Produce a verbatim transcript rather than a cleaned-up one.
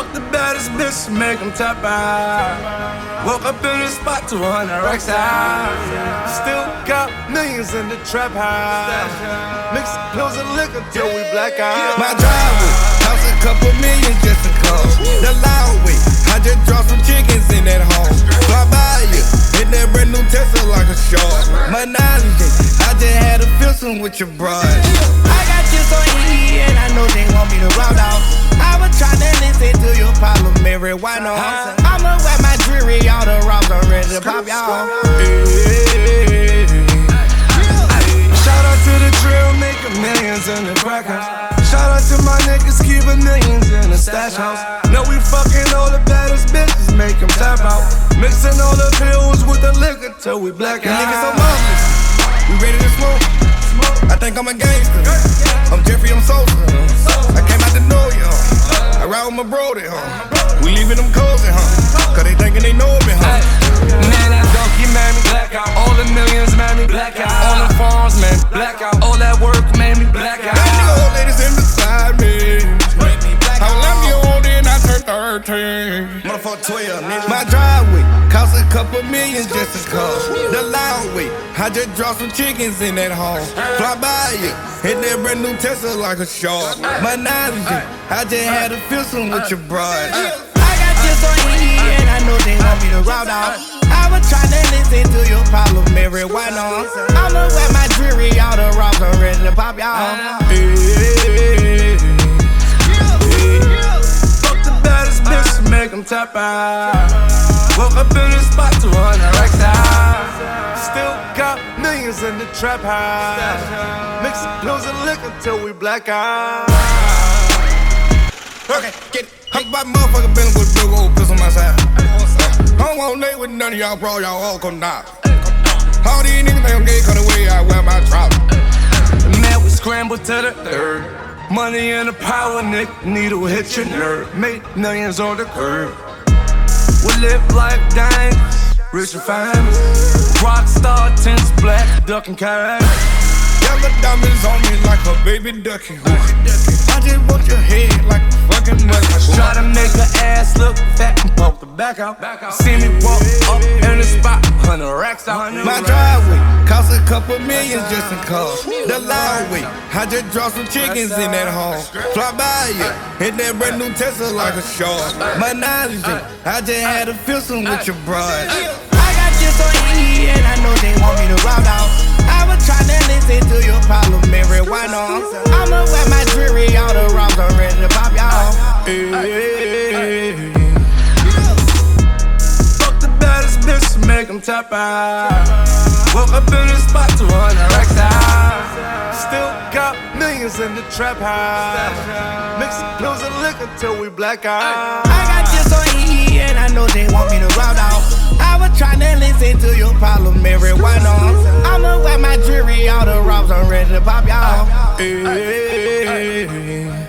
Fuck the baddest bitch, make them tap out. Woke up in the spot, two hundred racks out. Still got millions in the trap house. Mix pills and liquor till we black out. My driveway cost a couple million just to come. The loud way, I just dropped some chickens in that home. Fly by you, hit that brand new Tesla like a shark. Monology, I just had a foursome with your broad. I got you so E and I know they want me to round off. I was tryna listen to your problem, Mary, why not? I'ma wear my jewelry, all the rocks are ready to pop y'all. Shout out to the drill, making millions in the crack house. Shout out to my niggas, keeping millions in the stash house. Know we fucking all the baddest bitches, make them tap out. Mixing all the pills with the liquor till we black out. Niggas so marvelous, we ready to smoke. I think I'm a gangster, I'm Jeffrey, I'm Sosa. I came out to know you, huh? I ride with my brody, huh? We leaving them cozy, huh? Cause they thinking they know me, huh? Man, that donkey made me black out. All the millions made me black out. On the farms, man, black out. All that work made me black out. That nigga old ladies in beside me. How long you old and I turned thirteen. Motherfucker twelve, nigga. My driveway cost a couple millions just to come. The loud way, I just dropped some chickens in that home. Fly by you, hit that brand new Tesla like a shark. Monology, I just had a foursome with your broad. I got you so E and I know they want me to round off. I was tryna listen to your problem, Mary, why not? I'ma wear my jewelry, all the rocks are ready to pop y'all. Fuck the baddest bitch, make them tap out. Woke up in the spot, two hundred racks out. Still got millions in the trap house. Mixing pills and liquor till we black out. Okay, get it. I'm about motherfucker been with big old piss on my side. I don't want late with none of y'all, bro. Y'all all come down. All these niggas think I'm gay, cause the way I wear my trousers. Man, we scramble to the third. Money and the power, Nick. Needle hit your nerve. Make millions on the curb. We live life dangerous, rich and famous. Rockstar, tints black, ducking cash. Yellow diamonds on me like a baby ducky. I just want your head like a fucking mother. Try to make her ass look fat and poke the back out. See me walk up in the spot, hundred racks out. My driveway cost a couple millions just to cost. The loud way, I just dropped some chickens in that home. Fly by you, hit that brand new Tesla like a shark. Monology, I just had a foursome with your broad. I got you so E and I know they want me to round off. I was tryna listen to your problem, Mary, why not? I'ma wear my jewelry, all the rocks are ready to pop y'all. Fuck the baddest bitch, make them tap out. Woke up in the spot, two hundred racks out. Still got millions in the trap house. Mixing pills and liquor till we black out. I got you so E and I know they want me to round off. I was tryna listen to your problem, Mary, why not? I'ma wear my jewelry, all the rocks are ready to pop y'all.